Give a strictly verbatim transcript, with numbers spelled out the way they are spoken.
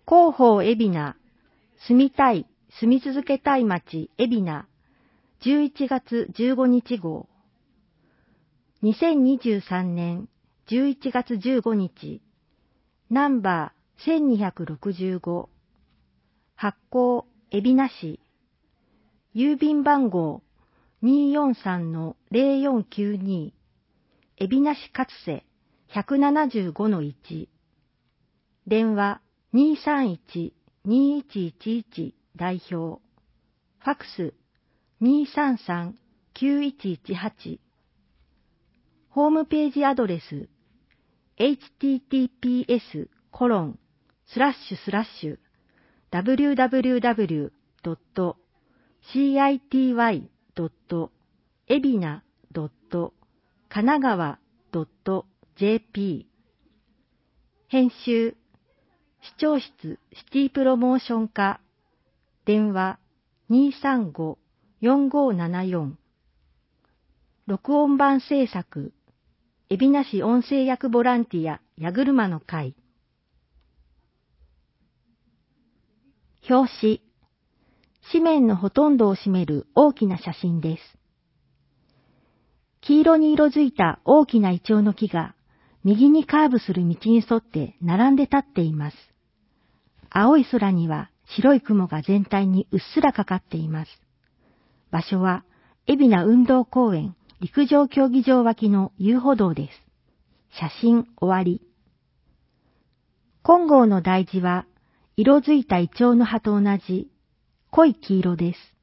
広報海老名、住みたい、住み続けたい街海老名、じゅういちがつじゅうごにち号。にせんにじゅうさんねんじゅういちがつじゅうごにち、ナンバーせんにひゃくろくじゅうご、発行海老名市、郵便番号 にーよんさんのぜろよんきゅうに、海老名市勝瀬 ひゃくななじゅうごのいち、電話 にーさんいちにーいちいちいち 代表、ファクス にーさんさんきゅういちいちはち、ホームページアドレス エイチティーティーピーエスコロンスラッシュスラッシュダブリューダブリューダブリュードットシーアイティーワイドットエビナドットかながわドットジェーピー 編集視聴室シティプロモーション課電話 にーさんごよんごななよん、録音版制作海老名市音声役ボランティア矢車の会。表紙、紙面のほとんどを占める大きな写真です。黄色に色づいた大きなイチョウの木が右にカーブする道に沿って並んで立っています。青い空には白い雲が全体にうっすらかかっています。場所は海老名運動公園陸上競技場脇の遊歩道です。写真終わり。金剛の題字は色づいたイチョウの葉と同じ濃い黄色です。